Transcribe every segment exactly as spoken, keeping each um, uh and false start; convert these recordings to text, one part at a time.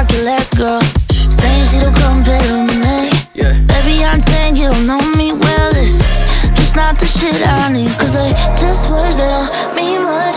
like your last girl, saying she don't compare to me. Yeah. Baby, I'm saying you don't know me well. It's just not the shit I need, cause they just words that don't mean much.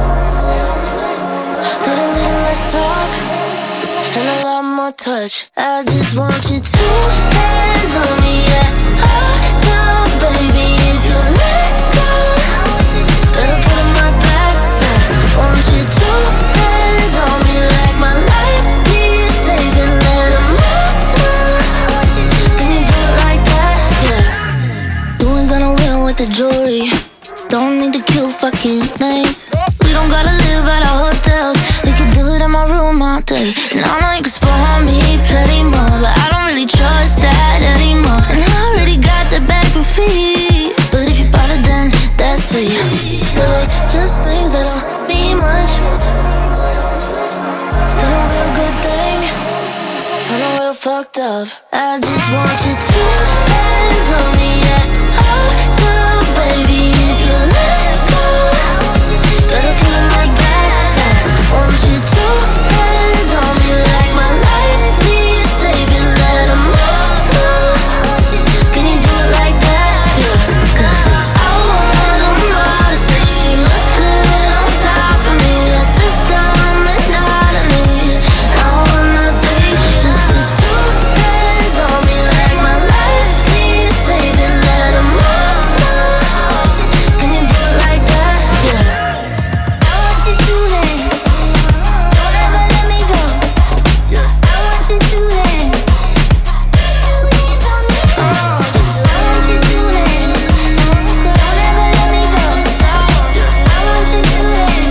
Need a little less talk and a lot more touch. I just want you two hands on me at all times, baby. If you let go, better put 'em right back fast. Want you two hands on me like my life needs saving. Let 'em know. Can you do it like that? Yeah. You ain't gonna win with the jewelry. Don't need to kill fucking names. We don't gotta live at our hotels. We can do it in my room all day. And I know you can spoil me plenty more, but I don't really trust that anymore. And I already got the bag for free, but if you bought it then that's sweet. Still like just things that don't mean much. Still a real good thing, turn a real fucked up. I just want you two hands on me at all times, baby. If you let go, better put 'em right back fast. Want you two hands on me like my life needs saving. Let 'em know. Can you do it like that? Yeah. Cause I want 'em all to say you look good on top of me at this time and not of me. I want nothing, just the two hands on me like my life needs saving. Let 'em know. Can you do it like that? Yeah. I want you to then, don't ever let me go. Yeah. I want you to then. Oh, I want you to then, don't ever let me go. I want you to then.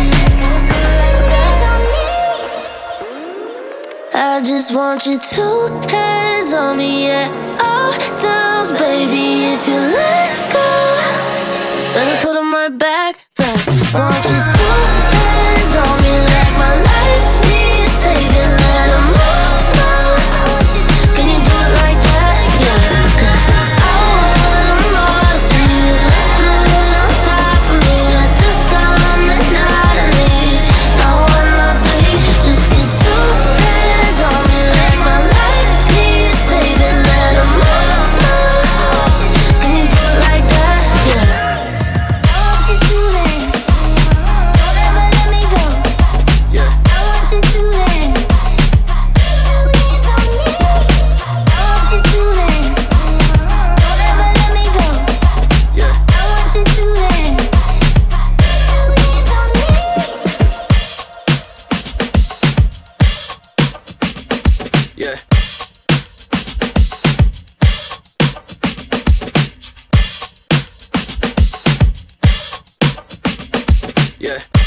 I just want you two hands on me at all times, baby. If you let go, better put 'em right back fast. Want you two hands on me like my life needs saving. Let 'em know. Can you do it like that? Yeah. Cause I want 'em all to see you look good on top of me at this time and not of me. I want nothing, just the two hands on me like my life needs saving. Let 'em know. Can you do it like that? Yeah. I want you to then, don't ever let me go. Yeah. I want you to then. I want you to then, don't ever let me go. Yeah. I want you to then. Yeah. Yeah.